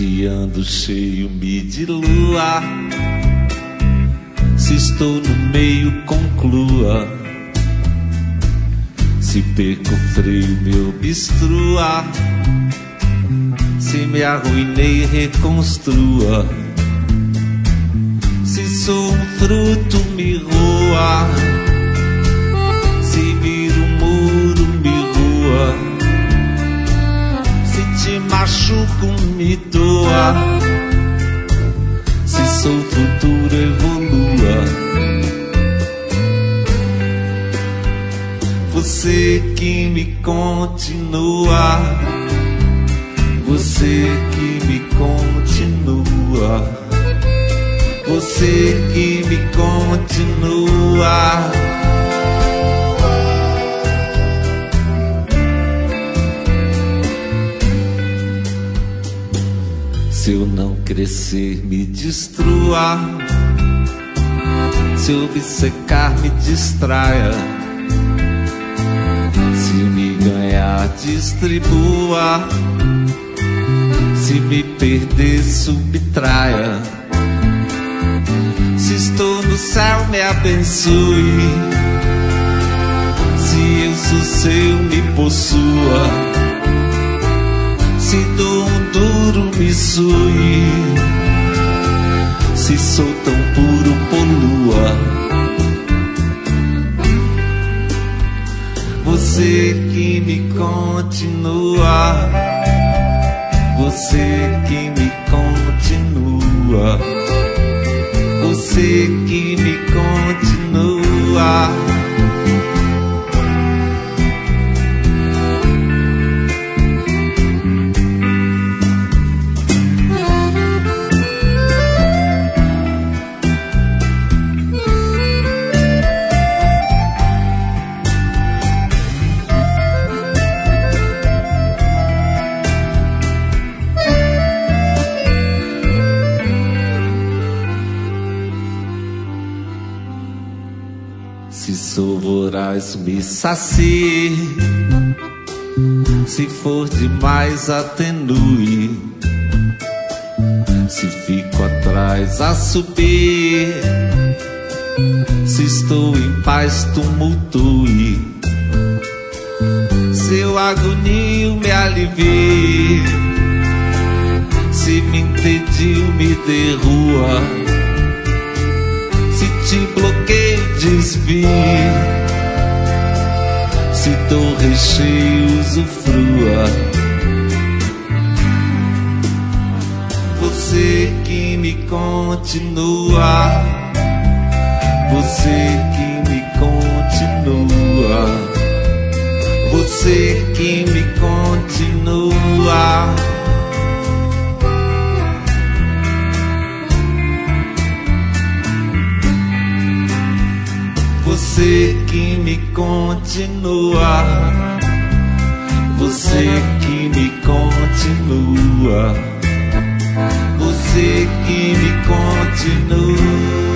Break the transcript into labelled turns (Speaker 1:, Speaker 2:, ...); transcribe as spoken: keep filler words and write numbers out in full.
Speaker 1: Se ando cheio, me dilua. Se estou no meio, conclua. Se perco o freio, me obstrua. Se me arruinei, reconstrua. Se sou um fruto, me roa. Se viro um muro, me rua. Se te machuco, me doa. Se sou futuro, evolua. Você que me continua. Você que me continua. Você que me continua. Se eu não crescer, me destrua. Se eu obcecar, me distraia. Se me ganhar, distribua. Se me perder, subtraia. Se estou no céu, me abençoe. Se eu sou seu, me possua. Se dou um duro, me sue. Se sou tão puro, polua. Você que me continua. Você que me continua. Você que me continua. Se sou voraz, me sacie. Se for demais, atenue. Se fico atrás, a subir. Se estou em paz, tumultue. Se eu agonio, me alivie. Se me entedio, me derrua. Se te bloqueio, desvie. Se dou recheio, usufrua. Você que me continua. Você que me continua. Você que me continua. Você que me continua. Você que me continua. Você que me continua.